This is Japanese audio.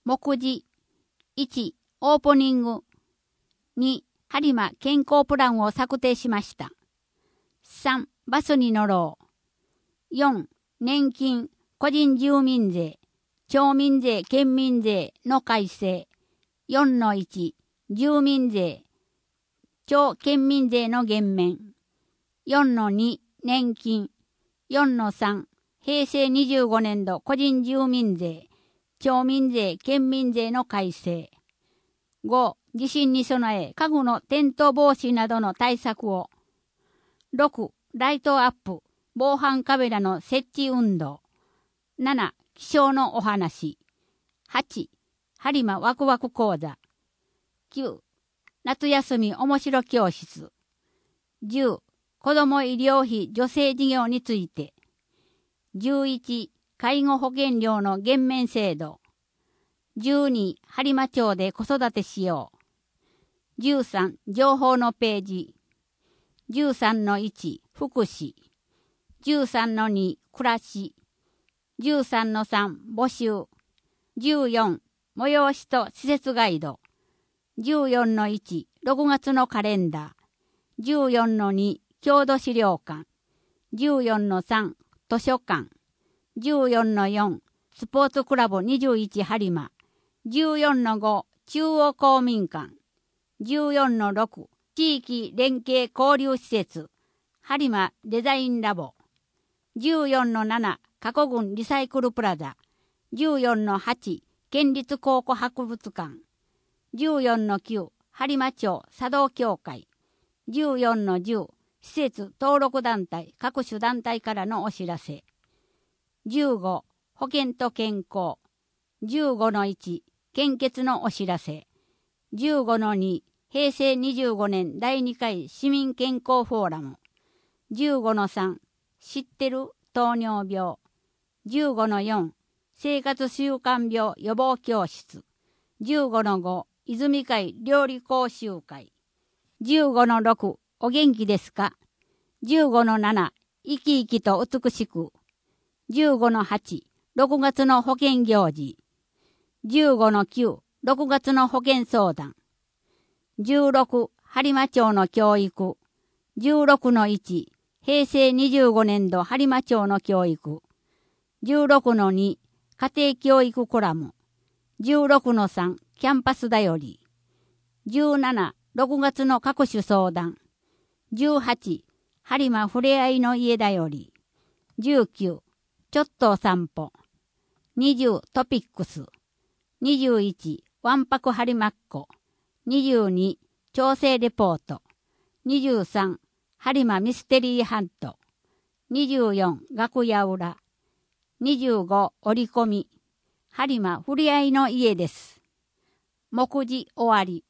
目次。1、オープニング。2、播磨健康プランを策定しました。3、バスに乗ろう。4、年金、個人住民税、町民税、県民税の改正。4-1、住民税、町県民税の減免。4-2、年金。4-3、平成25年度個人住民税、町民税、県民税の改正。5、地震に備え家具の転倒防止などの対策を。6、ライトアップ、防犯カメラの設置運動。7、気象のお話。8、播磨ワクワク講座。9、夏休み面白教室。10、子ども医療費助成事業について。11、介護保険料の減免制度。12、播磨町で子育てしよう。13、情報のページ。13-1、福祉。13-2、暮らし。13-3、募集。14、催しと施設ガイド。14-1、6月のカレンダー。14-2、郷土資料館。14-3、図書館。14-4、スポーツクラブ21播磨。14-5、中央公民館。14-6、地域連携交流施設。播磨デザインラボ。14-7、加古郡リサイクルプラザ。14-8、県立考古博物館。14-9、播磨町茶道協会。14-10、施設登録団体各種団体からのお知らせ。15、保険と健康。15-1、献血のお知らせ。15-2、平成25年第2回市民健康フォーラム。15-3、知ってる糖尿病。15-4、生活習慣病予防教室。15-5、泉会料理講習会。15-6、お元気ですか。15-7、生き生きと美しく。15-8、6月の保険行事。15-9、6月の保険相談。16、播磨町の教育。16-1、平成25年度播磨町の教育。16-2、家庭教育コラム。16-3、キャンパスだより。17、6月の各種相談。18、播磨ふれあいの家だより。19、ちょっとお散歩。20、トピックス。21、わんぱく播磨っ子。22、調整レポート。23、播磨ミステリーハント。24、楽屋裏。25、折り込み。播磨ふれあいの家です。目次終わり。